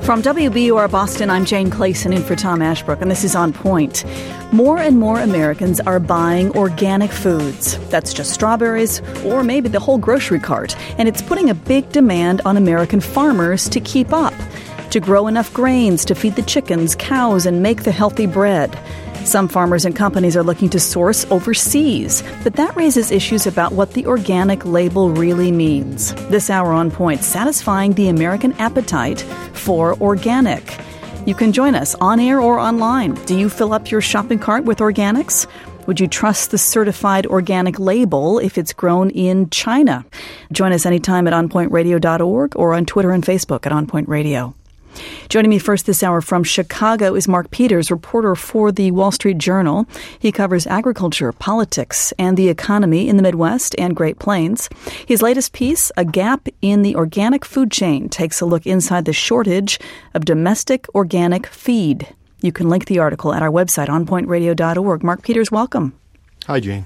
From WBUR Boston, I'm Jane Clayson in for Tom Ashbrook, and this is On Point. More and more Americans are buying organic foods. That's just strawberries or maybe the whole grocery cart. And it's putting a big demand on American farmers to keep up, to grow enough grains to feed the chickens, cows, and make the healthy bread. Some farmers and companies are looking to source overseas, but that raises issues about what the organic label really means. This hour On Point, satisfying the American appetite for organic. You can join us on air or online. Do you fill up your shopping cart with organics? Would you trust the certified organic label if it's grown in China? Join us anytime at onpointradio.org or on Twitter and Facebook at On Point Radio. Joining me first this hour from Chicago is Mark Peters, reporter for the Wall Street Journal. He covers agriculture, politics, and the economy in the Midwest and Great Plains. His latest piece, A Gap in the Organic Food Chain, takes a look inside the shortage of domestic organic feed. You can link the article at our website, onpointradio.org. Mark Peters, welcome. Hi, Jane.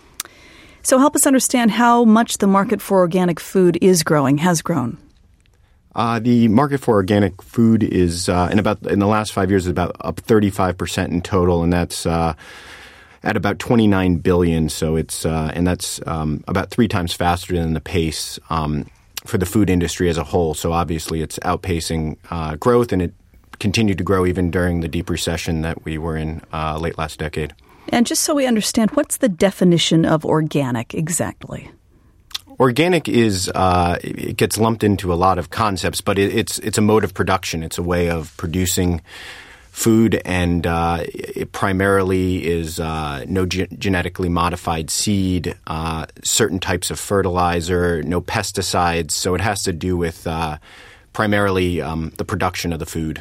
So help us understand how much the market for organic food has grown. The market for organic food is in the last 5 years is about up 35% in total, and that's at about $29 billion. So it's and that's about 3 times faster than the pace for the food industry as a whole. So obviously, it's outpacing growth, and it continued to grow even during the deep recession that we were in late last decade. And just so we understand, what's the definition of organic exactly? Organic is it gets lumped into a lot of concepts, but it's a mode of production. It's a way of producing food, and it primarily is no genetically modified seed, certain types of fertilizer, no pesticides. So it has to do with primarily the production of the food.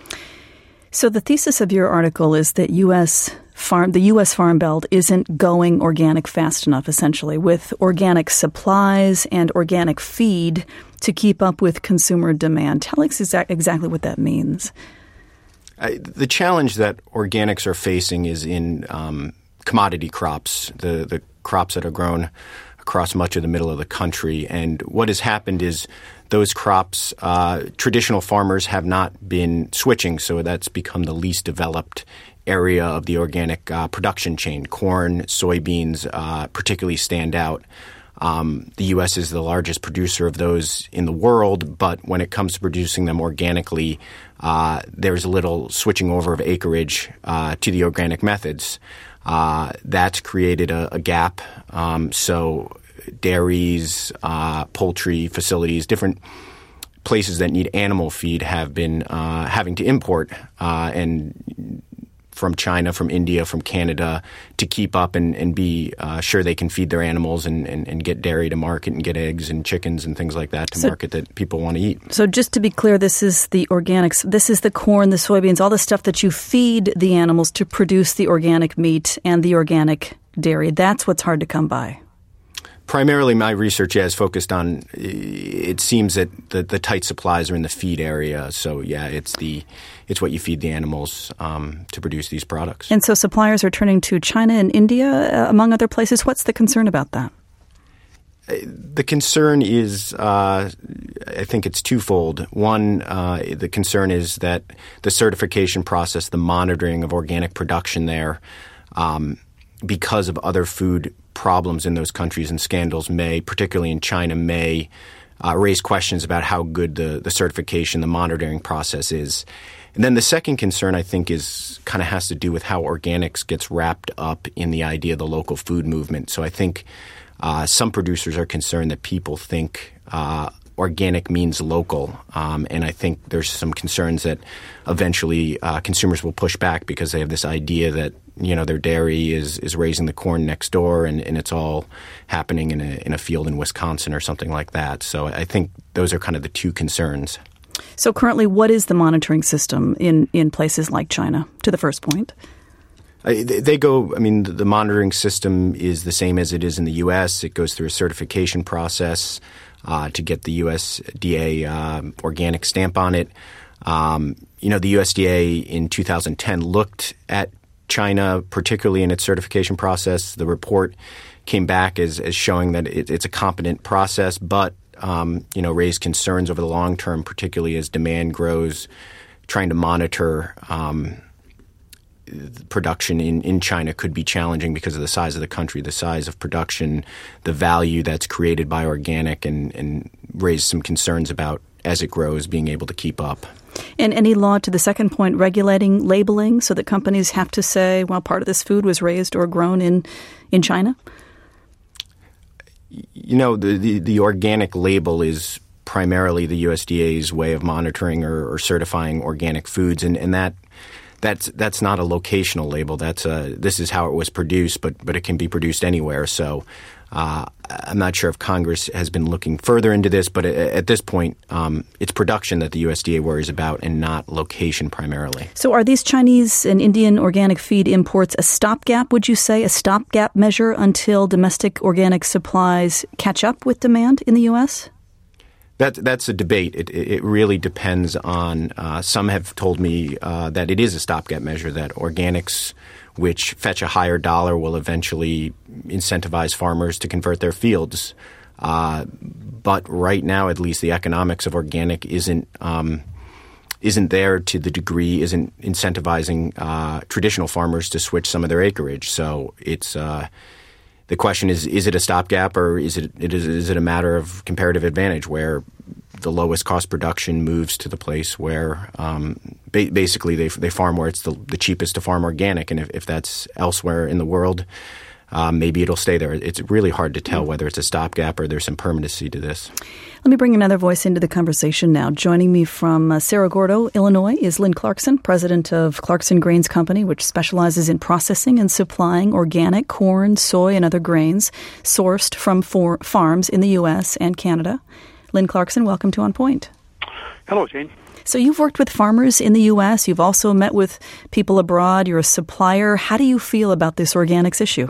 So the thesis of your article is that the U.S. Farm Belt isn't going organic fast enough, essentially, with organic supplies and organic feed to keep up with consumer demand. Tell us exactly what that means. The challenge that organics are facing is in commodity crops, the crops that are grown across much of the middle of the country. And what has happened is those crops, traditional farmers have not been switching, so that's become the least developed area of the organic production chain. Corn, soybeans particularly stand out. The U.S. is the largest producer of those in the world, but when it comes to producing them organically, there's a little switching over of acreage to the organic methods. That's created a gap. So dairies, poultry facilities, different places that need animal feed have been having to import and from China, from India, from Canada to keep up and be sure they can feed their animals and get dairy to market and get eggs and chickens and things like that to market that people want to eat. So just to be clear, this is the organics. This is the corn, the soybeans, all the stuff that you feed the animals to produce the organic meat and the organic dairy. That's what's hard to come by. Primarily, my research is focused on, it seems that the tight supplies are in the feed area. So, yeah, it's what you feed the animals to produce these products. And so suppliers are turning to China and India, among other places. What's the concern about that? The concern is, I think it's twofold. One, the concern is that the certification process, the monitoring of organic production there, because of other food problems in those countries and scandals particularly in China, may raise questions about how good the certification, the monitoring process is. And then the second concern, I think, has to do with how organics gets wrapped up in the idea of the local food movement. So I think some producers are concerned that people think organic means local. And I think there's some concerns that eventually consumers will push back because they have this idea that their dairy is raising the corn next door and it's all happening in a field in Wisconsin or something like that. So I think those are kind of the two concerns. So currently, what is the monitoring system in places like China, to the first point? The monitoring system is the same as it is in the U.S. It goes through a certification process to get the USDA organic stamp on it. The USDA in 2010 looked at China, particularly in its certification process. The report came back as showing that it's a competent process, but raise concerns over the long term, particularly as demand grows. Trying to monitor production in China could be challenging because of the size of the country, the size of production, the value that's created by organic, and raise some concerns about, as it grows, being able to keep up. And any law, to the second point, regulating labeling so that companies have to say, well, part of this food was raised or grown in China? The organic label is primarily the USDA's way of monitoring or certifying organic foods, and that's not a locational label. This is how it was produced, but it can be produced anywhere. So I'm not sure if Congress has been looking further into this, but at this point, it's production that the USDA worries about and not location primarily. So are these Chinese and Indian organic feed imports a stopgap, would you say, a stopgap measure until domestic organic supplies catch up with demand in the U.S.? That's a debate. It really depends on some have told me that it is a stopgap measure, that organics, which fetch a higher dollar, will eventually incentivize farmers to convert their fields. But right now, at least, the economics of organic isn't there to the degree, isn't incentivizing traditional farmers to switch some of their acreage. So it's the question is it a stopgap, or is it a matter of comparative advantage where the lowest cost production moves to the place where basically they farm where it's the cheapest to farm organic, and if that's elsewhere in the world, maybe it'll stay there. It's really hard to tell whether it's a stopgap or there's some permanency to this. Let me bring another voice into the conversation now. Joining me from Cerro Gordo, Illinois, is Lynn Clarkson, president of Clarkson Grains Company, which specializes in processing and supplying organic corn, soy, and other grains sourced from farms in the U.S. and Canada. Lynn Clarkson, welcome to On Point. Hello, Jane. So you've worked with farmers in the U.S. You've also met with people abroad. You're a supplier. How do you feel about this organics issue?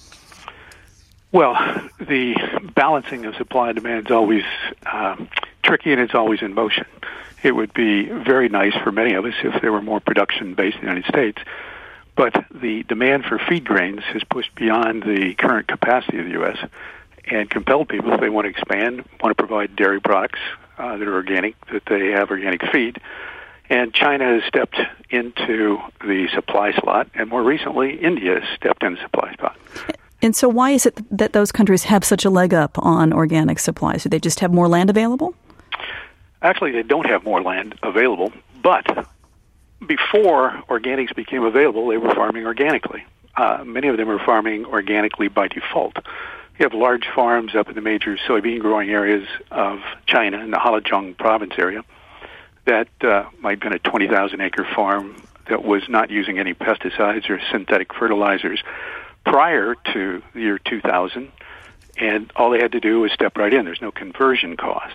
Well, the balancing of supply and demand is always tricky, and it's always in motion. It would be very nice for many of us if there were more production based in the United States, but the demand for feed grains has pushed beyond the current capacity of the U.S. and compelled people, if they want to expand, want to provide dairy products that are organic, that they have organic feed. And China has stepped into the supply slot, and more recently, India has stepped in the supply spot. And so why is it that those countries have such a leg up on organic supplies? Do they just have more land available? Actually, they don't have more land available, but before organics became available, they were farming organically. Many of them are farming organically by default. You have large farms up in the major soybean growing areas of China in the Heilongjiang province area that might have been a 20,000-acre farm that was not using any pesticides or synthetic fertilizers prior to the year 2000, and all they had to do was step right in. There's no conversion costs.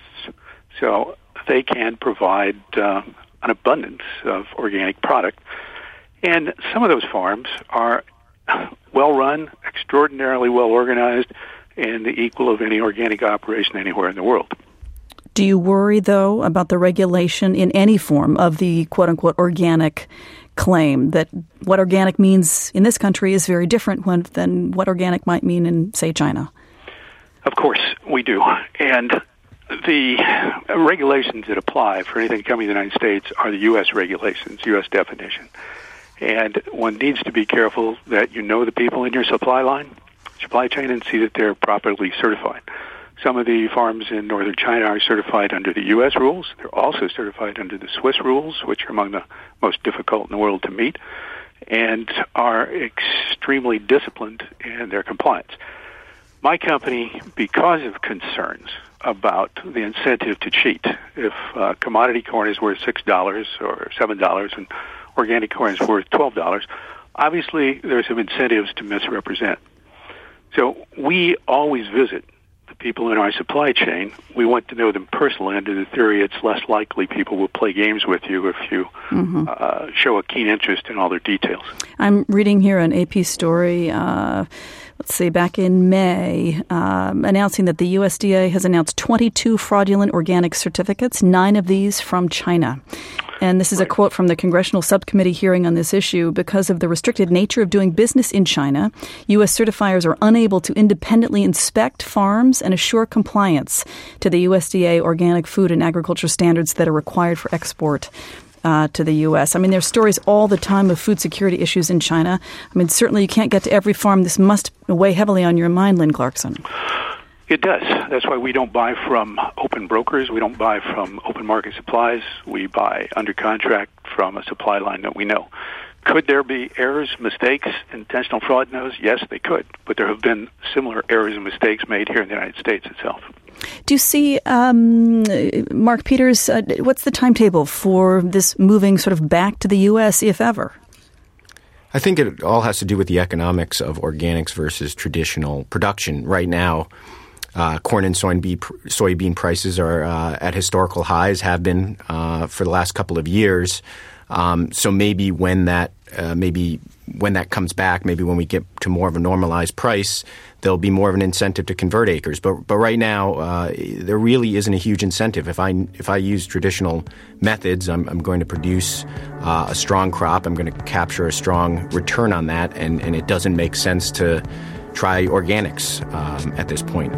So they can provide an abundance of organic product. And some of those farms are well-run, extraordinarily well-organized, and the equal of any organic operation anywhere in the world. Do you worry, though, about the regulation in any form of the quote-unquote organic claim, that what organic means in this country is very different than what organic might mean in, say, China? Of course, we do. And the regulations that apply for anything coming to the United States are the U.S. regulations, U.S. definition. And one needs to be careful that you know the people in your supply chain, and see that they're properly certified. Some of the farms in northern China are certified under the U.S. rules. They're also certified under the Swiss rules, which are among the most difficult in the world to meet, and are extremely disciplined in their compliance. My company, because of concerns about the incentive to cheat, if commodity corn is worth $6 or $7 and organic corn is worth $12, obviously there's some incentives to misrepresent. So we always visit the people in our supply chain. We want to know them personally under the theory it's less likely people will play games with you if you show a keen interest in all their details. I'm reading here an AP story, back in May, announcing that the USDA has announced 22 fraudulent organic certificates, 9 of these from China. And this is a quote from the Congressional Subcommittee hearing on this issue. Because of the restricted nature of doing business in China, U.S. certifiers are unable to independently inspect farms and assure compliance to the USDA organic food and agriculture standards that are required for export to the U.S. I mean, there's stories all the time of food security issues in China. I mean, certainly you can't get to every farm. This must weigh heavily on your mind, Lynn Clarkson. It does. That's why we don't buy from open brokers. We don't buy from open market supplies. We buy under contract from a supply line that we know. Could there be errors, mistakes, intentional fraud? Yes, they could. But there have been similar errors and mistakes made here in the United States itself. Do you see, Mark Peters, what's the timetable for this moving sort of back to the U.S., if ever? I think it all has to do with the economics of organics versus traditional production. Right now, corn and soybean prices are at historical highs, have been for the last couple of years. So maybe when that comes back, maybe when we get to more of a normalized price, there'll be more of an incentive to convert acres. But right now, there really isn't a huge incentive. If I use traditional methods, I'm going to produce a strong crop. I'm going to capture a strong return on that, and it doesn't make sense to try organics at this point.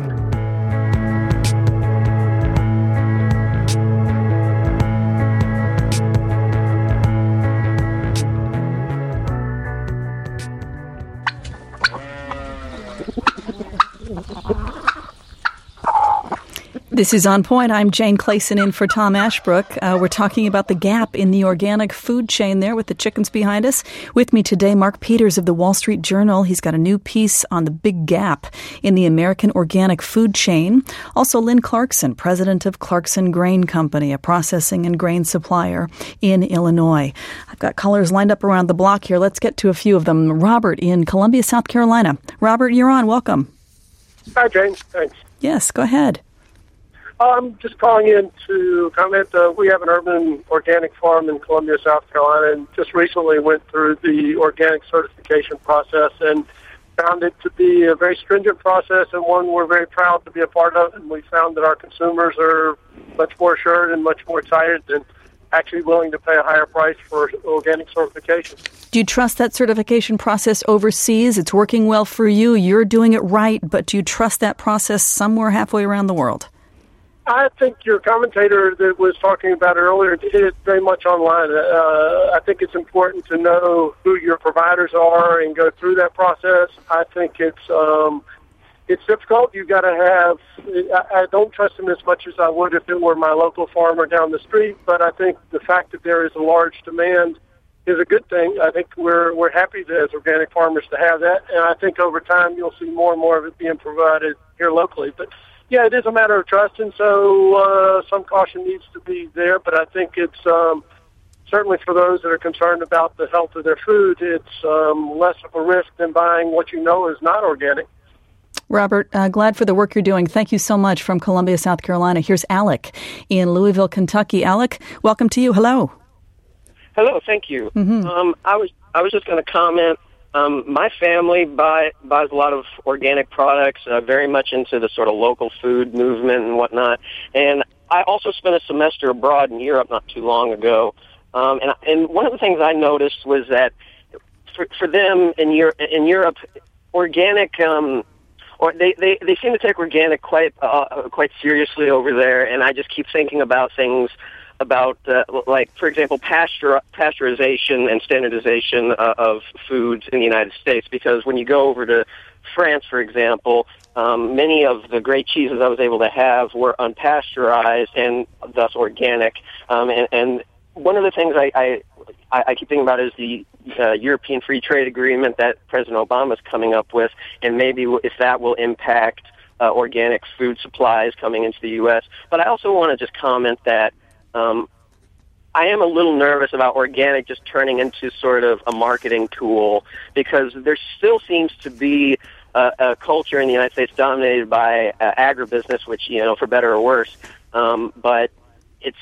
This is On Point. I'm Jane Clayson in for Tom Ashbrook. We're talking about the gap in the organic food chain there with the chickens behind us. With me today, Mark Peters of the Wall Street Journal. He's got a new piece on the big gap in the American organic food chain. Also, Lynn Clarkson, president of Clarkson Grain Company, a processing and grain supplier in Illinois. I've got callers lined up around the block here. Let's get to a few of them. Robert in Columbia, South Carolina. Robert, you're on. Welcome. Hi, Jane. Thanks. Yes, go ahead. I'm just calling in to comment. We have an urban organic farm in Columbia, South Carolina, and just recently went through the organic certification process and found it to be a very stringent process and one we're very proud to be a part of. And we found that our consumers are much more assured and much more excited and actually willing to pay a higher price for organic certification. Do you trust that certification process overseas? It's working well for you. You're doing it right, but do you trust that process somewhere halfway around the world? I think your commentator that was talking about earlier did it very much online. I think it's important to know who your providers are and go through that process. I think it's difficult. You've got to have. I don't trust them as much as I would if it were my local farmer down the street. But I think the fact that there is a large demand is a good thing. I think we're happy as organic farmers to have that, and I think over time you'll see more and more of it being provided here locally. But yeah, it is a matter of trust, and so some caution needs to be there. But I think it's certainly for those that are concerned about the health of their food, it's less of a risk than buying what you know is not organic. Robert, glad for the work you're doing. Thank you so much from Columbia, South Carolina. Here's Alec in Louisville, Kentucky. Alec, welcome to you. Hello. Hello, thank you. Mm-hmm. I was just going to comment. My family buys a lot of organic products, very much into the sort of local food movement and whatnot. And I also spent a semester abroad in Europe not too long ago. And one of the things I noticed was that for them in Europe, organic, or they seem to take organic quite seriously over there. And I just keep thinking about things about, like, for example, pasteurization and standardization of foods in the United States. Because when you go over to France, for example, many of the great cheeses I was able to have were unpasteurized and thus organic. And one of the things I keep thinking about is the European Free Trade Agreement that President Obama is coming up with, and maybe if that will impact organic food supplies coming into the U.S. But I also want to just comment that I am a little nervous about organic just turning into sort of a marketing tool, because there still seems to be a culture in the United States dominated by agribusiness, which, for better or worse. But it's,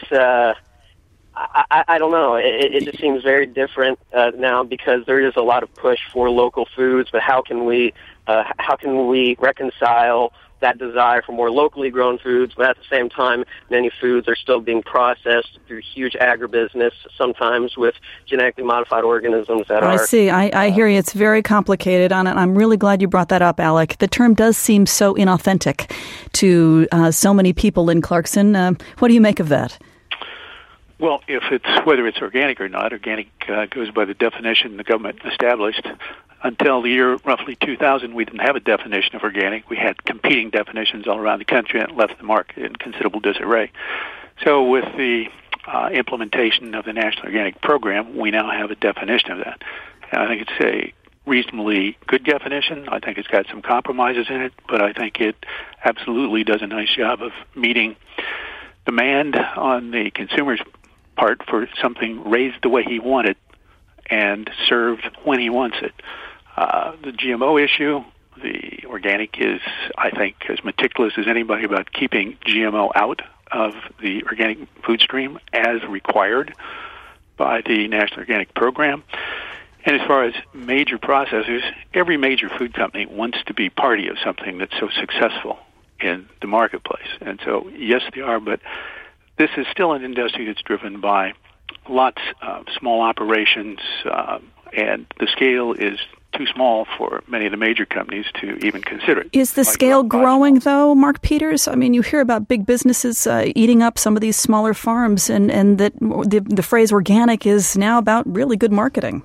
I don't know. It just seems very different now, because there is a lot of push for local foods. But how can we reconcile that desire for more locally grown foods, but at the same time, many foods are still being processed through huge agribusiness, sometimes with genetically modified organisms that I see. I hear you. It's very complicated, and I'm really glad you brought that up, Alec. The term does seem so inauthentic to so many people in Clarkson. What do you make of that? Well, whether it's organic or not, organic goes by the definition the government established. Until the year roughly 2000, we didn't have a definition of organic. We had competing definitions all around the country, and it left the market in considerable disarray. So with the implementation of the National Organic Program, we now have a definition of that. And I think it's a reasonably good definition. I think it's got some compromises in it, but I think it absolutely does a nice job of meeting demand on the consumer's part for something raised the way he wanted and served when he wants it. The GMO issue, the organic is, I think, as meticulous as anybody about keeping GMO out of the organic food stream as required by the National Organic Program. And as far as major processors, every major food company wants to be party of something that's so successful in the marketplace. And so, yes, they are, but this is still an industry that's driven by lots of small operations, and the scale is too small for many of the major companies to even consider it. Is the scale growing, though, Mark Peters? I mean, you hear about big businesses eating up some of these smaller farms, and that the phrase organic is now about really good marketing.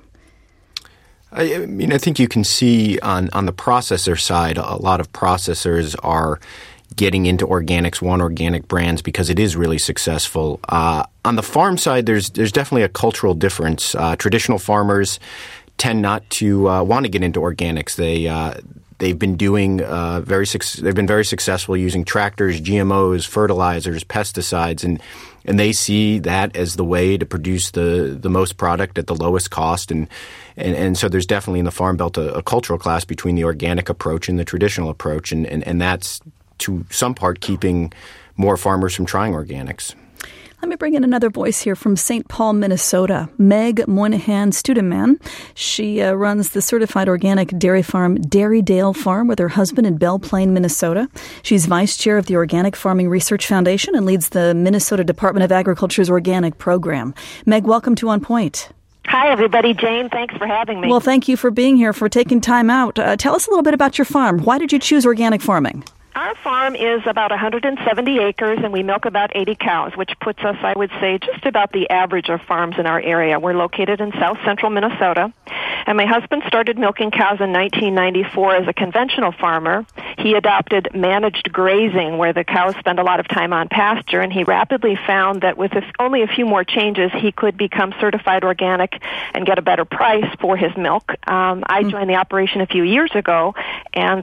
I mean, I think you can see on the processor side, a lot of processors are getting into organics, organic brands, because it is really successful. On the farm side, there's definitely a cultural difference. Traditional farmers tend not to want to get into organics. They've been doing they've been very successful using tractors, GMOs, fertilizers, pesticides, and they see that as the way to produce the most product at the lowest cost. And so there's definitely in the Farm Belt a cultural clash between the organic approach and the traditional approach, and that's to some part keeping more farmers from trying organics. Let me bring in another voice here from St. Paul, Minnesota, Meg Moynihan Studeman. She runs the certified organic dairy farm Dairydale Farm with her husband in Belle Plaine, Minnesota. She's vice chair of the Organic Farming Research Foundation and leads the Minnesota Department of Agriculture's organic program. Meg, welcome to On Point. Hi, everybody. Jane, thanks for having me. Well, thank you for being here, for taking time out. Tell us a little bit about your farm. Why did you choose organic farming? Our farm is about 170 acres, and we milk about 80 cows, which puts us, I would say, just about the average of farms in our area. We're located in south central Minnesota, and my husband started milking cows in 1994 as a conventional farmer. He adopted managed grazing, where the cows spend a lot of time on pasture, and he rapidly found that with only a few more changes, he could become certified organic and get a better price for his milk. I joined the operation a few years ago, and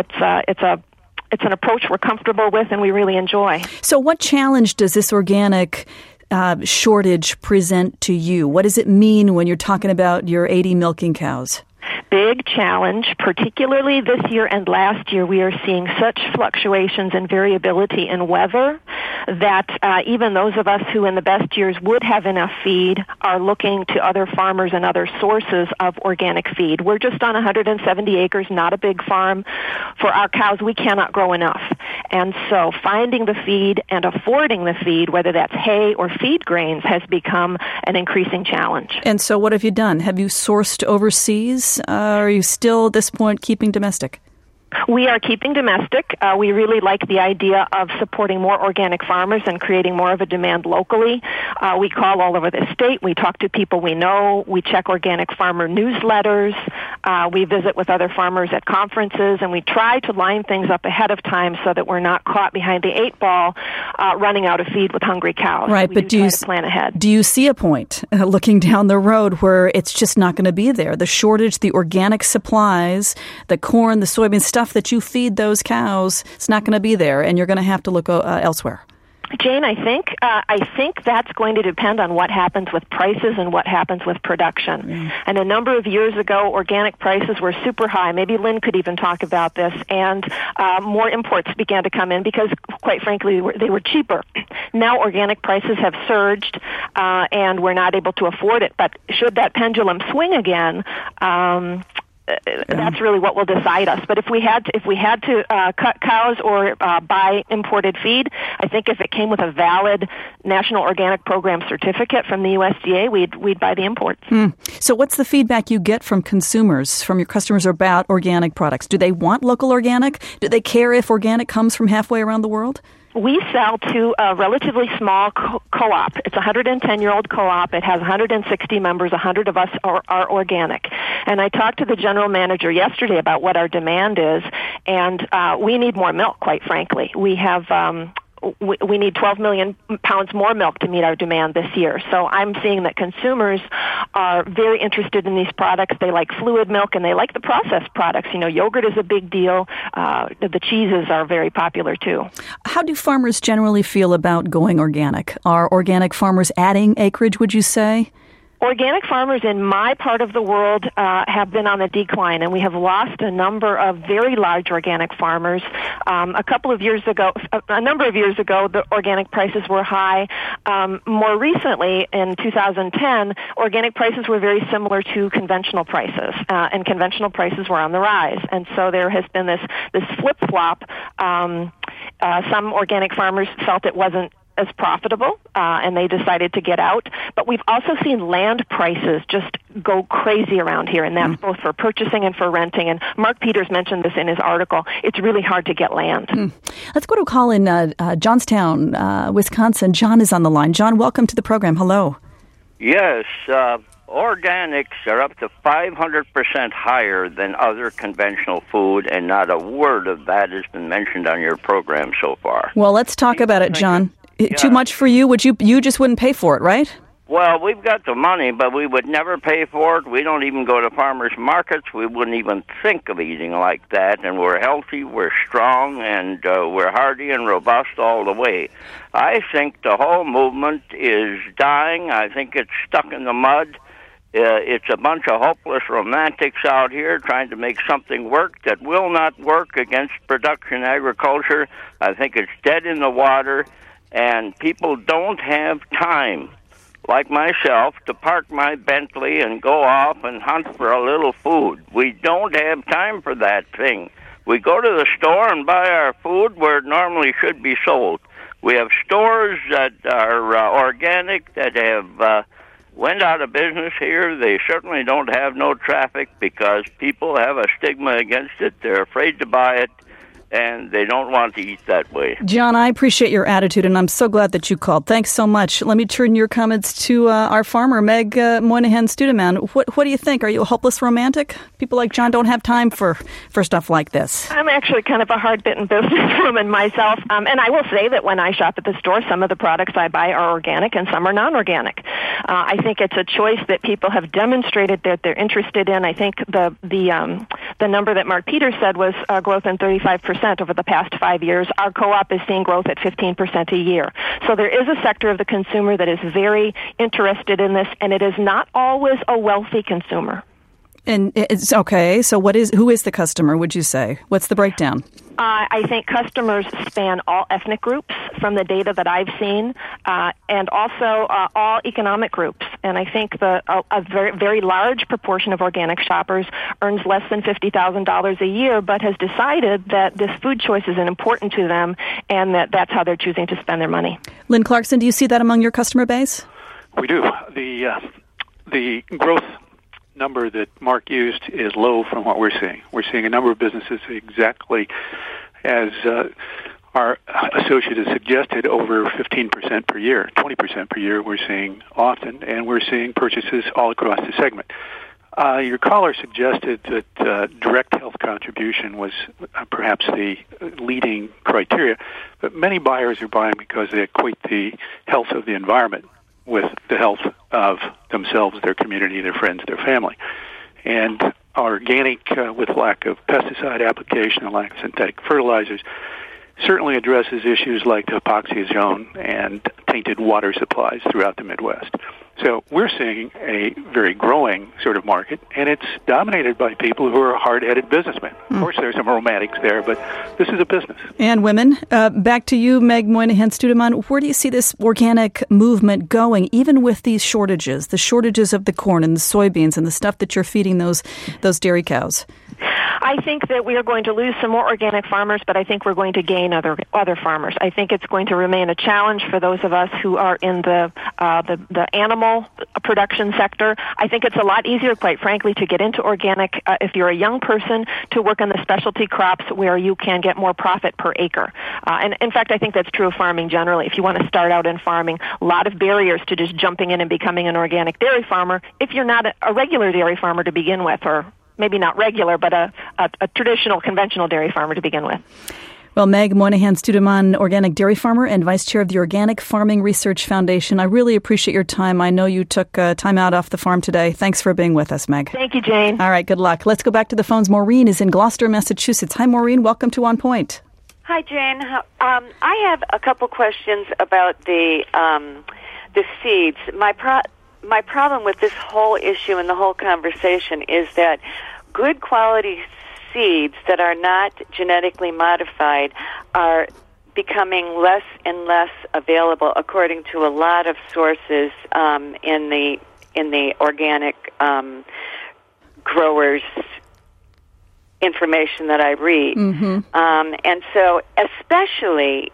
it's an approach we're comfortable with and we really enjoy. So what challenge does this organic shortage present to you? What does it mean when you're talking about your 80 milking cows? Big challenge, particularly this year and last year. We are seeing such fluctuations and variability in weather that even those of us who in the best years would have enough feed are looking to other farmers and other sources of organic feed. We're just on 170 acres, not a big farm. For our cows, we cannot grow enough. And so finding the feed and affording the feed, whether that's hay or feed grains, has become an increasing challenge. And so what have you done? Have you sourced overseas? Are you still, at this point, keeping domestic? We are keeping domestic. We really like the idea of supporting more organic farmers and creating more of a demand locally. We call all over the state. We talk to people we know. We check organic farmer newsletters. We visit with other farmers at conferences, and we try to line things up ahead of time so that we're not caught behind the eight ball running out of feed with hungry cows. Right, but do you plan ahead? Do you see a point looking down the road where it's just not going to be there? The shortage, the organic supplies, the corn, the soybean stuff that you feed those cows, it's not going to be there, and you're going to have to look elsewhere. Jane, I think that's going to depend on what happens with prices and what happens with production. Mm. And a number of years ago, organic prices were super high. Maybe Lynn could even talk about this. And more imports began to come in because, quite frankly, they were cheaper. Now organic prices have surged, and we're not able to afford it. But should that pendulum swing again, that's really what will decide us. But if we had to cut cows or buy imported feed, I think if it came with a valid National Organic Program certificate from the USDA, we'd buy the imports. So what's the feedback you get from consumers, from your customers about organic products? Do they want local organic? Do they care if organic comes from halfway around the world? We sell to a relatively small co-op. It's a 110-year-old co-op. It has 160 members. 100 of us are organic. And I talked to the general manager yesterday about what our demand is, and we need more milk, quite frankly. We have... We need 12 million pounds more milk to meet our demand this year. So I'm seeing that consumers are very interested in these products. They like fluid milk and they like the processed products. You know, yogurt is a big deal. The cheeses are very popular too. How do farmers generally feel about going organic? Are organic farmers adding acreage, would you say? Organic farmers in my part of the world have been on the decline, and we have lost a number of very large organic farmers. A number of years ago, the organic prices were high. More recently, in 2010, organic prices were very similar to conventional prices, and conventional prices were on the rise. And so there has been this flip-flop. Some organic farmers felt it wasn't as profitable, and they decided to get out. But we've also seen land prices just go crazy around here, and that's both for purchasing and for renting. And Mark Peters mentioned this in his article. It's really hard to get land. Let's go to a call in Johnstown, Wisconsin. John is on the line. John, welcome to the program. Hello. Yes, organics are up to 500% higher than other conventional food, and not a word of that has been mentioned on your program so far. Well, let's talk about it, John. Too much for you? You just wouldn't pay for it, right? Well, we've got the money, but we would never pay for it. We don't even go to farmers markets. We wouldn't even think of eating like that. And we're healthy, we're strong, and we're hardy and robust all the way. I think the whole movement is dying. I think it's stuck in the mud. It's a bunch of hopeless romantics out here trying to make something work that will not work against production agriculture. I think it's dead in the water. And people don't have time, like myself, to park my Bentley and go off and hunt for a little food. We don't have time for that thing. We go to the store and buy our food where it normally should be sold. We have stores that are organic that have went out of business here. They certainly don't have no traffic because people have a stigma against it. They're afraid to buy it, and they don't want to eat that way. John, I appreciate your attitude, and I'm so glad that you called. Thanks so much. Let me turn your comments to our farmer, Meg Moynihan-Studeman. What do you think? Are you a hopeless romantic? People like John don't have time for stuff like this. I'm actually kind of a hard-bitten businesswoman myself, and I will say that when I shop at the store, some of the products I buy are organic and some are non-organic. I think it's a choice that people have demonstrated that they're interested in. I think the number that Mark Peters said was growth in 35% over the past 5 years. Our co-op is seeing growth at 15% a year. So there is a sector of the consumer that is very interested in this, and it is not always a wealthy consumer. And it's okay. So who is the customer, would you say? What's the breakdown? I think customers span all ethnic groups from the data that I've seen, and also all economic groups. And I think a very, very large proportion of organic shoppers earns less than $50,000 a year, but has decided that this food choice is important to them, and that's how they're choosing to spend their money. Lynn Clarkson, do you see that among your customer base? We do. The growth number that Mark used is low from what we're seeing. We're seeing a number of businesses exactly as our associate has suggested, over 15% per year, 20% per year we're seeing often, and we're seeing purchases all across the segment. Your caller suggested that direct health contribution was perhaps the leading criteria, but many buyers are buying because they equate the health of the environment with the health of themselves, their community, their friends, their family. And organic, with lack of pesticide application and lack of synthetic fertilizers, certainly addresses issues like the hypoxia zone and tainted water supplies throughout the Midwest. So we're seeing a very growing sort of market, and it's dominated by people who are hard-headed businessmen. Of course, there's some romantics there, but this is a business. And women. Back to you, Meg Moynihan-Studeman. Where do you see this organic movement going, even with these shortages, the shortages of the corn and the soybeans and the stuff that you're feeding those dairy cows? I think that we are going to lose some more organic farmers, but I think we're going to gain other farmers. I think it's going to remain a challenge for those of us who are in the animal production sector. I think it's a lot easier, quite frankly, to get into organic if you're a young person, to work on the specialty crops where you can get more profit per acre. And in fact, I think that's true of farming generally. If you want to start out in farming, a lot of barriers to just jumping in and becoming an organic dairy farmer if you're not a regular dairy farmer to begin with, or maybe not regular, but a traditional, conventional dairy farmer to begin with. Well, Meg Moynihan-Studeman, organic dairy farmer and vice chair of the Organic Farming Research Foundation, I really appreciate your time. I know you took time out off the farm today. Thanks for being with us, Meg. Thank you, Jane. All right, good luck. Let's go back to the phones. Maureen is in Gloucester, Massachusetts. Hi, Maureen. Welcome to On Point. Hi, Jane. I have a couple questions about the seeds. My problem with this whole issue and the whole conversation is that good quality seeds that are not genetically modified are becoming less and less available, according to a lot of sources in the organic growers' information that I read. Mm-hmm. And so, especially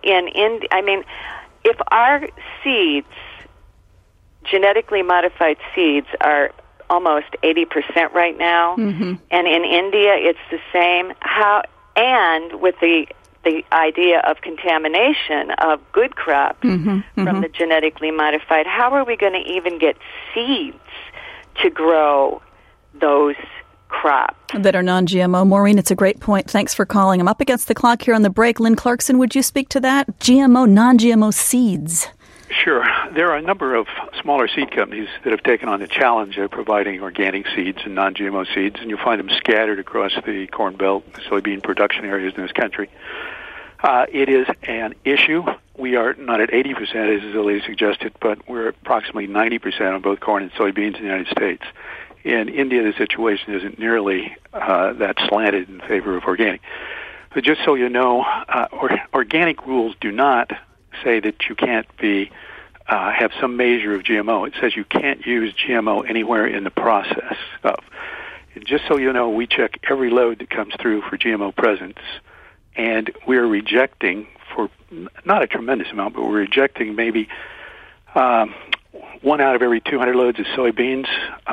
if our seeds, genetically modified seeds, are almost 80% right now, mm-hmm. and in India it's the same. And with the idea of contamination of good crops mm-hmm. from mm-hmm. the genetically modified, how are we going to even get seeds to grow those crops that are non-GMO? Maureen, it's a great point. Thanks for calling. I'm up against the clock here on the break. Lynn Clarkson, would you speak to that? GMO, non-GMO seeds. Sure. There are a number of smaller seed companies that have taken on the challenge of providing organic seeds and non-GMO seeds, and you'll find them scattered across the Corn Belt, soybean production areas in this country. It is an issue. We are not at 80%, as Lily suggested, but we're approximately 90% on both corn and soybeans in the United States. In India, the situation isn't nearly that slanted in favor of organic. But just so you know, organic rules do not say that you can't have some measure of GMO. It says you can't use GMO anywhere in the process of. And just so you know, we check every load that comes through for GMO presence, and we're rejecting, for not a tremendous amount, but we're rejecting maybe 1 out of every 200 loads of soybeans,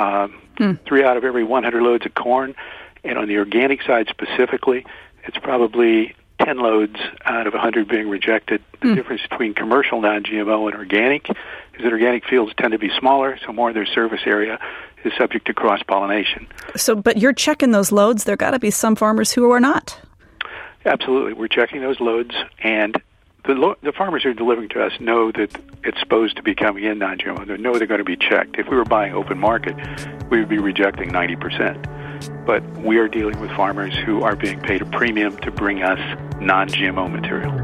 3 out of every 100 loads of corn, and on the organic side specifically, it's probably 10 loads out of 100 being rejected. The difference between commercial non-GMO and organic is that organic fields tend to be smaller, so more of their service area is subject to cross-pollination. So, but you're checking those loads. There got to be some farmers who are not. Absolutely. We're checking those loads, and the farmers who are delivering to us know that it's supposed to be coming in non-GMO. They know they're going to be checked. If we were buying open market, we would be rejecting 90%. But we are dealing with farmers who are being paid a premium to bring us non-GMO material.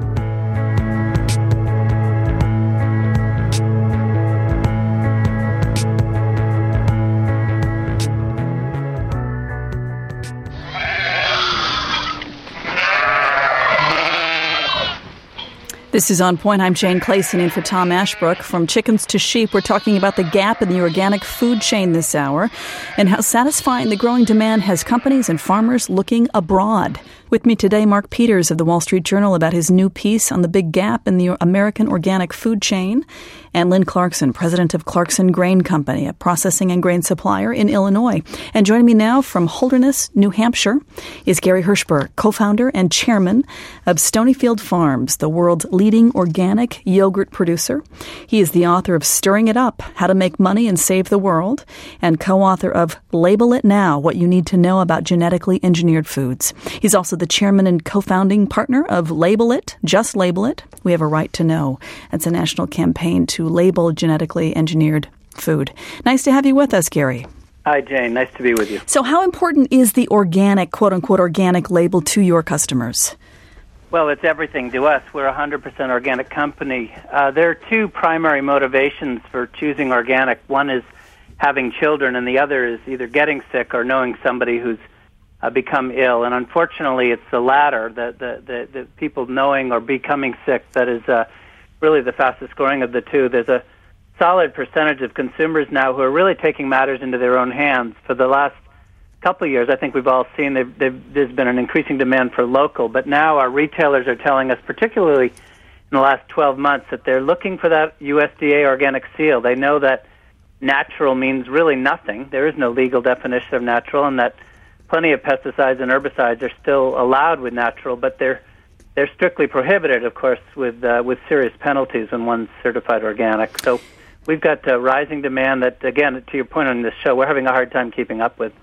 This is On Point. I'm Jane Clayson in for Tom Ashbrook. From chickens to sheep, we're talking about the gap in the organic food chain this hour and how satisfying the growing demand has companies and farmers looking abroad. With me today, Mark Peters of the Wall Street Journal about his new piece on the big gap in the American organic food chain, and Lynn Clarkson, president of Clarkson Grain Company, a processing and grain supplier in Illinois. And joining me now from Holderness, New Hampshire, is Gary Hirshberg, co-founder and chairman of Stonyfield Farms, the world's leading organic yogurt producer. He is the author of Stirring It Up, How to Make Money and Save the World, and co-author of Label It Now, What You Need to Know About Genetically Engineered Foods. He's also the chairman and co-founding partner of Label It, Just Label It. We have a right to know. It's a national campaign to label genetically engineered food. Nice to have you with us, Gary. Hi, Jane. Nice to be with you. So how important is the organic, quote-unquote, organic label to your customers? Well, it's everything to us. We're a 100% organic company. There are two primary motivations for choosing organic. One is having children, and the other is either getting sick or knowing somebody who's become ill. And unfortunately, it's the latter, the people knowing or becoming sick, that is really the fastest growing of the two. There's a solid percentage of consumers now who are really taking matters into their own hands. For the last couple of years, I think we've all seen there's been an increasing demand for local, but now our retailers are telling us, particularly in the last 12 months, that they're looking for that USDA organic seal. They know that natural means really nothing. There is no legal definition of natural, and that plenty of pesticides and herbicides are still allowed with natural, but they're strictly prohibited, of course, with serious penalties when one's certified organic. So we've got rising demand that, again, to your point on this show, we're having a hard time keeping up with.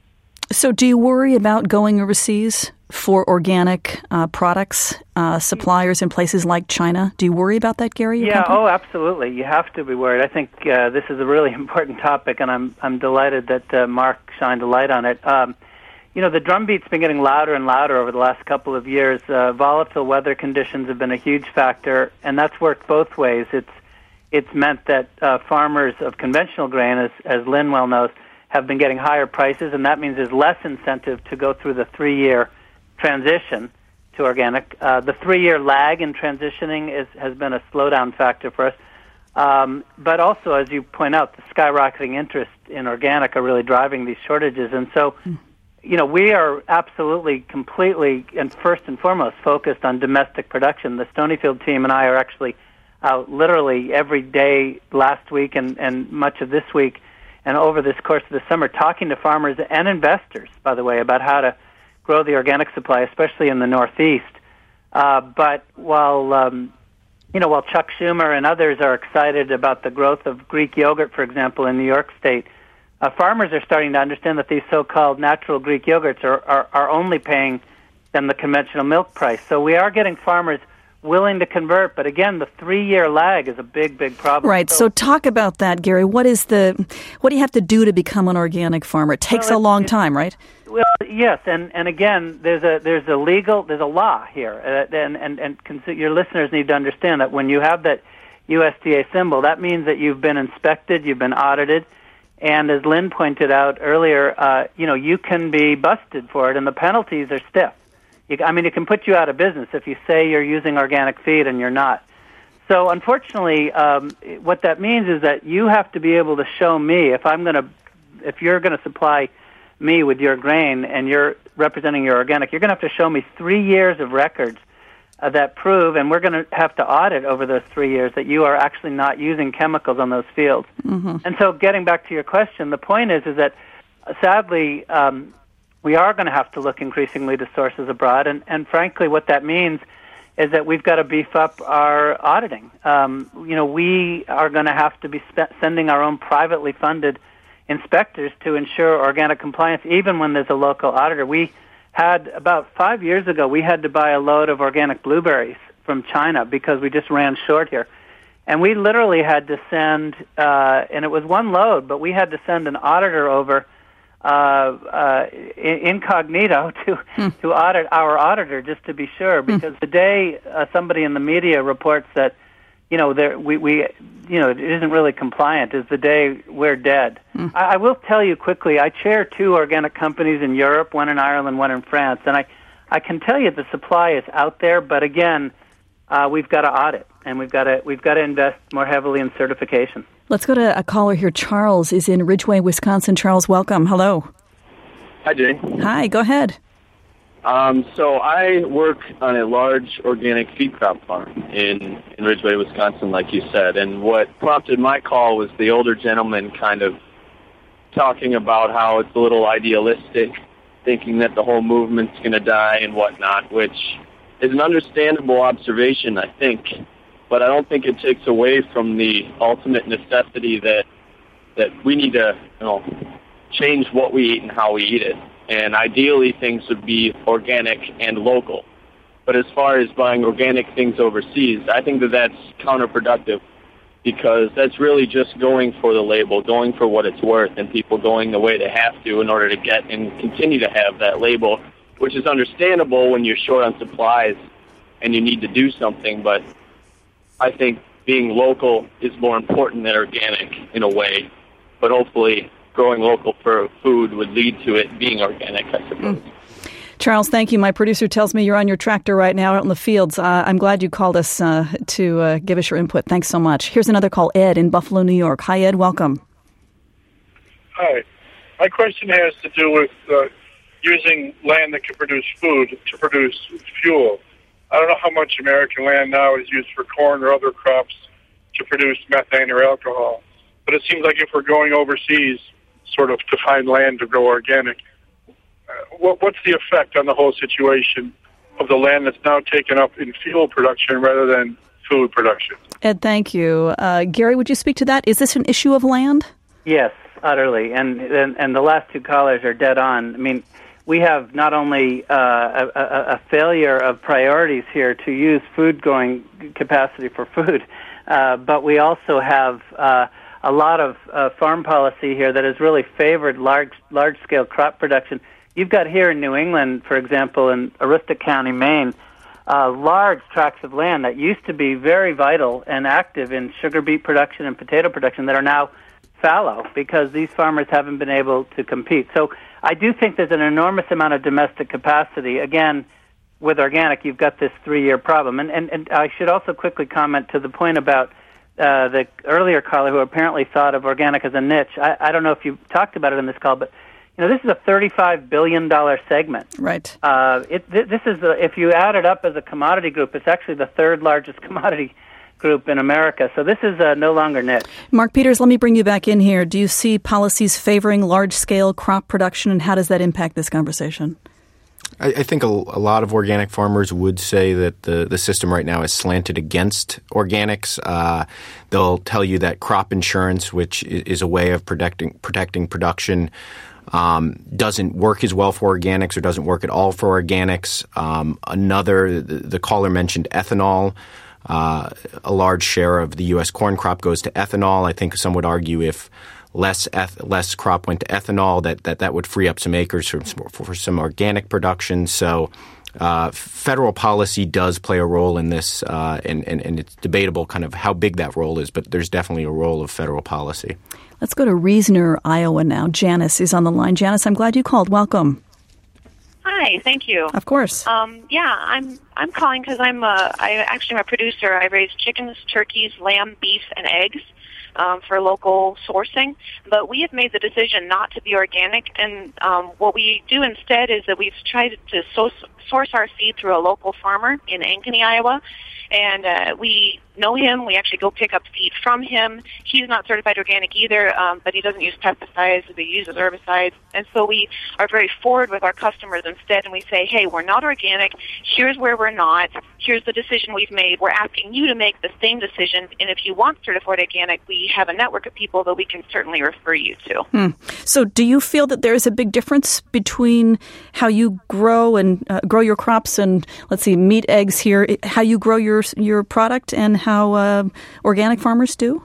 So do you worry about going overseas for organic products, suppliers in places like China? Do you worry about that, Gary? Yeah, absolutely. You have to be worried. I think this is a really important topic, and I'm delighted that Mark shined a light on it. The drumbeat's been getting louder and louder over the last couple of years. Volatile weather conditions have been a huge factor, and that's worked both ways. It's meant that farmers of conventional grain, as Lynn well knows, have been getting higher prices, and that means there's less incentive to go through the 3-year transition to organic. The 3-year lag in transitioning has been a slowdown factor for us. But also, as you point out, the skyrocketing interest in organic are really driving these shortages. And so, we are absolutely, completely, and first and foremost focused on domestic production. The Stonyfield team and I are actually out literally every day last week and much of this week and over this course of the summer, talking to farmers and investors, by the way, about how to grow the organic supply, especially in the Northeast. But while Chuck Schumer and others are excited about the growth of Greek yogurt, for example, in New York State, farmers are starting to understand that these so-called natural Greek yogurts are only paying them the conventional milk price. So we are getting farmers willing to convert, but again, the 3-year lag is a big, big problem. Right. So talk about that, Gary. What do you have to do to become an organic farmer? It takes a long time, right? Well, yes, and again, there's a law here, and your listeners need to understand that when you have that USDA symbol, that means that you've been inspected, you've been audited, and as Lynn pointed out earlier, you can be busted for it, and the penalties are stiff. It can put you out of business if you say you're using organic feed and you're not. So unfortunately, what that means is that you have to be able to show me, if you're going to supply me with your grain and you're representing your organic, you're going to have to show me 3 years of records that prove, and we're going to have to audit over those 3 years, that you are actually not using chemicals on those fields. Mm-hmm. And so getting back to your question, the point is that sadly, we are going to have to look increasingly to sources abroad, and frankly, what that means is that we've got to beef up our auditing. We are going to have to be sending our own privately funded inspectors to ensure organic compliance, even when there's a local auditor. We had, about 5 years ago, we had to buy a load of organic blueberries from China because we just ran short here. And we literally had to send, and it was one load, but we had to send an auditor over incognito to audit our auditor, just to be sure, because the day somebody in the media reports that it isn't really compliant is the day we're dead. I will tell you quickly, I chair 2 organic companies in Europe, one in Ireland, one in France, and I can tell you the supply is out there, but again, we've got to audit, and we've got to invest more heavily in certification. Let's go to a caller here. Charles is in Ridgeway, Wisconsin. Charles, welcome. Hello. Hi, Jane. Hi, go ahead. So I work on a large organic feed crop farm in Ridgeway, Wisconsin, like you said. And what prompted my call was the older gentleman kind of talking about how it's a little idealistic, thinking that the whole movement's going to die and whatnot, which is an understandable observation, I think. But I don't think it takes away from the ultimate necessity that we need to, change what we eat and how we eat it. And ideally, things would be organic and local. But as far as buying organic things overseas, I think that that's counterproductive, because that's really just going for the label, going for what it's worth, and people going the way they have to in order to get and continue to have that label, which is understandable when you're short on supplies and you need to do something. But I think being local is more important than organic in a way. But hopefully growing local for food would lead to it being organic, I suppose. Charles, thank you. My producer tells me you're on your tractor right now out in the fields. I'm glad you called us to give us your input. Thanks so much. Here's another call, Ed in Buffalo, New York. Hi, Ed. Welcome. Hi. My question has to do with using land that can produce food to produce fuel. I don't know how much American land now is used for corn or other crops to produce methane or alcohol, but it seems like if we're going overseas sort of to find land to grow organic, what's the effect on the whole situation of the land that's now taken up in fuel production rather than food production? Ed, thank you. Gary, would you speak to that? Is this an issue of land? Yes, utterly. And the last two callers are dead on. I mean, we have not only a failure of priorities here to use food-growing capacity for food, but we also have a lot of farm policy here that has really favored large-scale crop production. You've got here in New England, for example, in Aroostook County, Maine, large tracts of land that used to be very vital and active in sugar beet production and potato production that are now fallow because these farmers haven't been able to compete. So I do think there's an enormous amount of domestic capacity. Again, with organic, you've got this 3-year problem. And I should also quickly comment to the point about the earlier caller who apparently thought of organic as a niche. I don't know if you talked about it in this call, but this is a $35 billion segment. Right. This is if you add it up as a commodity group, it's actually the third largest commodity group in America. So this is no longer niche. Mark Peters, let me bring you back in here. Do you see policies favoring large-scale crop production, and how does that impact this conversation? I think a lot of organic farmers would say that the system right now is slanted against organics. They'll tell you that crop insurance, which is a way of protecting production, doesn't work as well for organics or doesn't work at all for organics. The caller mentioned ethanol. A large share of the U.S. corn crop goes to ethanol. I think some would argue if less crop went to ethanol, that would free up some acres for some organic production. So federal policy does play a role in this, and it's debatable kind of how big that role is, but there's definitely a role of federal policy. Let's go to Reasoner, Iowa now. Janice is on the line. Janice, I'm glad you called. Welcome. Hi, thank you. Of course. I'm calling because I'm a producer. I raise chickens, turkeys, lamb, beef, and eggs for local sourcing. But we have made the decision not to be organic, and what we do instead is that we've tried to source our feed through a local farmer in Ankeny, Iowa. And we know him. We actually go pick up feed from him. He's not certified organic either, but he doesn't use pesticides. He uses herbicides. And so we are very forward with our customers instead, and we say, hey, we're not organic. Here's where we're not. Here's the decision we've made. We're asking you to make the same decision. And if you want certified organic, we have a network of people that we can certainly refer you to. So do you feel that there is a big difference between how you grow your crops and, let's see, meat, eggs here, how you grow your product and how organic farmers do?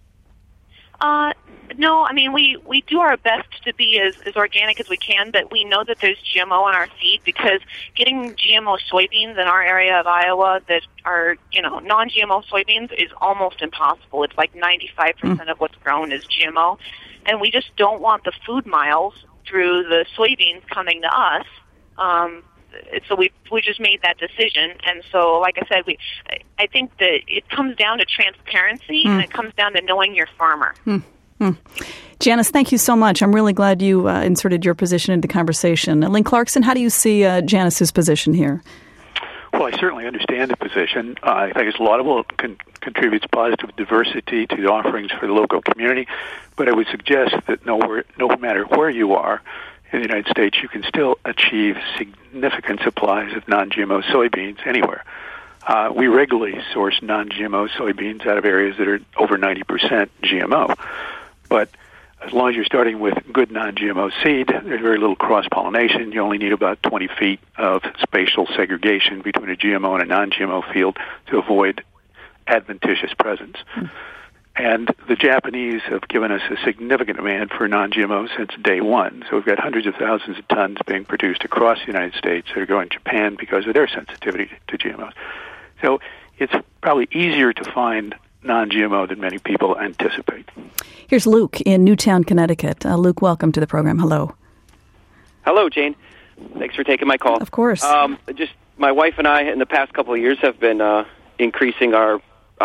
No, I mean, we do our best to be as organic as we can, but we know that there's GMO on our feed because getting GMO soybeans in our area of Iowa that are, non-GMO soybeans is almost impossible. It's like 95% of what's grown is GMO, and we just don't want the food miles through the soybeans coming to us. So we just made that decision, and so like I said, I think that it comes down to transparency and it comes down to knowing your farmer. Janice, thank you so much. I'm really glad you inserted your position into the conversation. Lynn Clarkson, how do you see Janice's position here? Well, I certainly understand the position. I think it's laudable. It contributes positive diversity to the offerings for the local community, but I would suggest that no matter where you are in the United States, you can still achieve significant supplies of non-GMO soybeans anywhere. We regularly source non-GMO soybeans out of areas that are over 90% GMO. But as long as you're starting with good non-GMO seed, there's very little cross-pollination. You only need about 20 feet of spatial segregation between a GMO and a non-GMO field to avoid adventitious presence. And the Japanese have given us a significant demand for non-GMO since day one. So we've got hundreds of thousands of tons being produced across the United States that are going to Japan because of their sensitivity to GMOs. So it's probably easier to find non-GMO than many people anticipate. Here's Luke in Newtown, Connecticut. Luke, welcome to the program. Hello. Hello, Jane. Thanks for taking my call. Of course. Just my wife and I, in the past couple of years, have been increasing our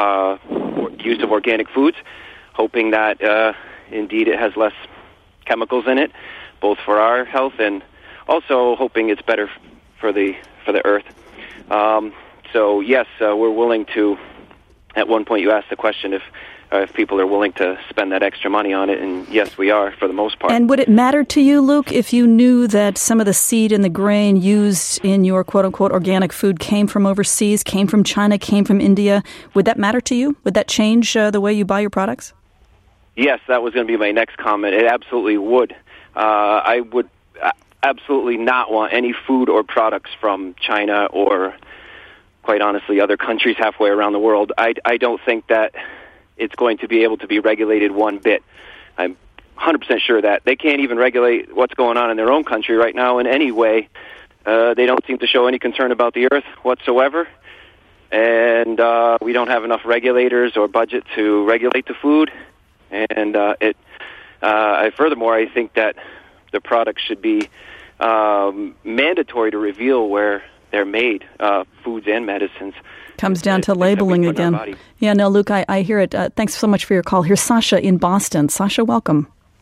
use of organic foods, hoping that indeed it has less chemicals in it, both for our health and also hoping it's better for the earth. So yes, we're willing to. At one point, you asked the question if people are willing to spend that extra money on it, and yes, we are for the most part. And would it matter to you, Luke, if you knew that some of the seed and the grain used in your quote-unquote organic food came from overseas, came from China, came from India? Would that matter to you? Would that change the way you buy your products? Yes, that was going to be my next comment. It absolutely would. I would absolutely not want any food or products from China or, quite honestly, other countries halfway around the world. I don't think that it's going to be able to be regulated one bit. I'm 100% sure that they can't even regulate what's going on in their own country right now in any way. They don't seem to show any concern about the earth whatsoever. And we don't have enough regulators or budget to regulate the food. And furthermore, I think that the products should be mandatory to reveal where they're made, foods and medicines. Comes down to labeling again. Yeah, no, Luke, I hear it. Thanks so much for your call. Here's Sasha in Boston. Sasha, welcome.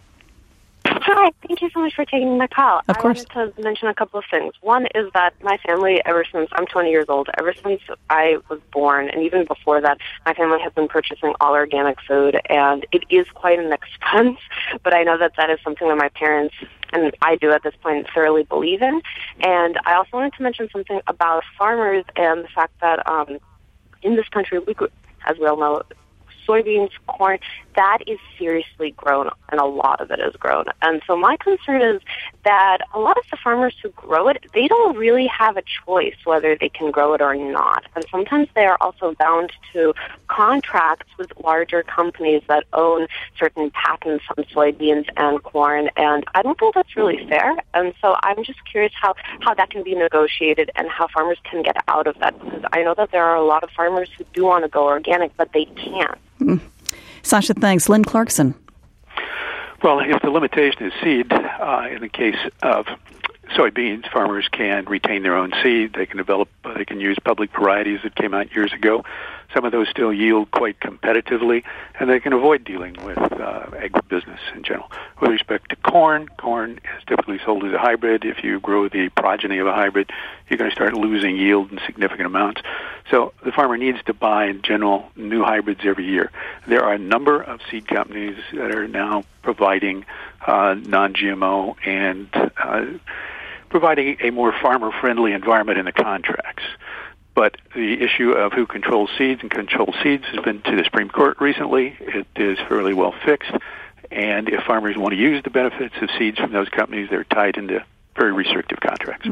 Hi, thank you so much for taking my call. Of course. I wanted to mention a couple of things. One is that my family, ever since I'm 20 years old, ever since I was born, and even before that, my family has been purchasing all organic food, and it is quite an expense, but I know that that is something that my parents and I do at this point thoroughly believe in. And I also wanted to mention something about farmers and the fact that in this country, as we all know, soybeans, corn, that is seriously grown, and a lot of it is grown. And so my concern is that a lot of the farmers who grow it, they don't really have a choice whether they can grow it or not. And sometimes they are also bound to contracts with larger companies that own certain patents on soybeans and corn, and I don't think that's really fair. And so I'm just curious how that can be negotiated and how farmers can get out of that, because I know that there are a lot of farmers who do want to go organic, but they can't. Sasha, thanks. Lynn Clarkson. Well, if the limitation is seed, in the case of soybeans, farmers can retain their own seed. They can use public varieties that came out years ago. Some of those still yield quite competitively, and they can avoid dealing with agribusiness in general. With respect to corn is typically sold as a hybrid. If you grow the progeny of a hybrid, you're going to start losing yield in significant amounts. So the farmer needs to buy, in general, new hybrids every year. There are a number of seed companies that are now providing non-GMO and providing a more farmer-friendly environment in the contracts. But the issue of who controls seeds and controls seeds has been to the Supreme Court recently. It is fairly well fixed. And if farmers want to use the benefits of seeds from those companies, they're tied into very restrictive contracts.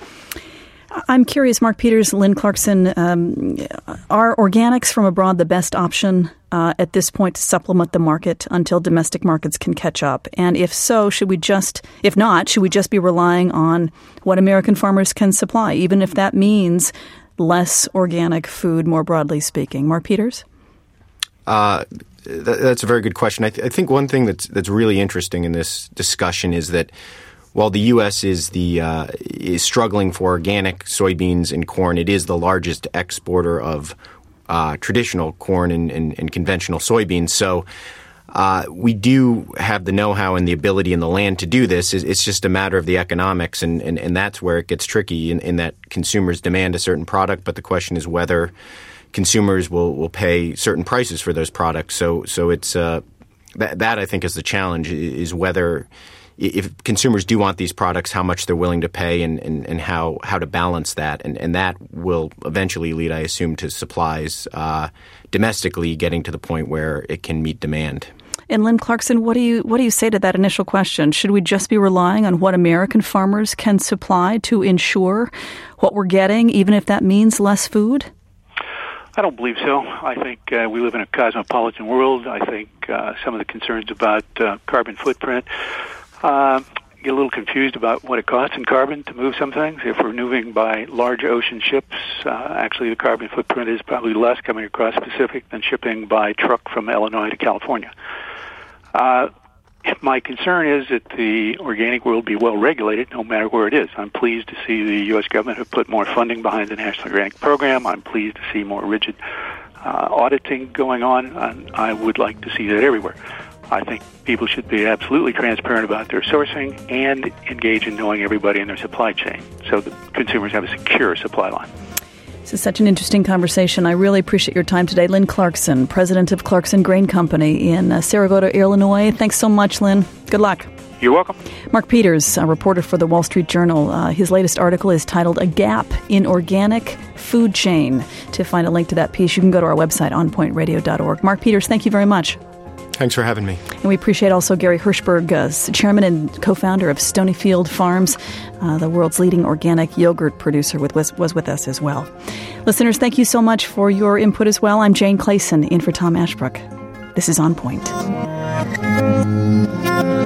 I'm curious, Mark Peters, Lynn Clarkson, are organics from abroad the best option at this point to supplement the market until domestic markets can catch up? And if so, should we just be relying on what American farmers can supply, even if that means less organic food, more broadly speaking? Mark Peters? That's a very good question. I think one thing that's really interesting in this discussion is that while the U.S. is struggling for organic soybeans and corn, it is the largest exporter of traditional corn and conventional soybeans. So we do have the know-how and the ability and the land to do this. It's just a matter of the economics, and that's where it gets tricky in that consumers demand a certain product, but the question is whether consumers will pay certain prices for those products. So it's that I think is the challenge, is whether if consumers do want these products, how much they're willing to pay and how to balance that. And that will eventually lead, I assume, to supplies domestically getting to the point where it can meet demand. And Lynn Clarkson, what do you say to that initial question? Should we just be relying on what American farmers can supply to ensure what we're getting, even if that means less food? I don't believe so. I think we live in a cosmopolitan world. I think some of the concerns about carbon footprint get a little confused about what it costs in carbon to move some things. If we're moving by large ocean ships, actually the carbon footprint is probably less coming across the Pacific than shipping by truck from Illinois to California. My concern is that the organic world be well regulated no matter where it is. I'm pleased to see the U.S. government have put more funding behind the National Organic Program. I'm pleased to see more rigid auditing going on, and I would like to see that everywhere. I think people should be absolutely transparent about their sourcing and engage in knowing everybody in their supply chain so that consumers have a secure supply line. This is such an interesting conversation. I really appreciate your time today. Lynn Clarkson, president of Clarkson Grain Company in Saragota, Illinois. Thanks so much, Lynn. Good luck. You're welcome. Mark Peters, a reporter for the Wall Street Journal. His latest article is titled A Gap in Organic Food Chain. To find a link to that piece, you can go to our website, onpointradio.org. Mark Peters, thank you very much. Thanks for having me. And we appreciate also Gary Hirschberg, chairman and co-founder of Stonyfield Farms, the world's leading organic yogurt producer, was with us as well. Listeners, thank you so much for your input as well. I'm Jane Clayson, in for Tom Ashbrook. This is On Point.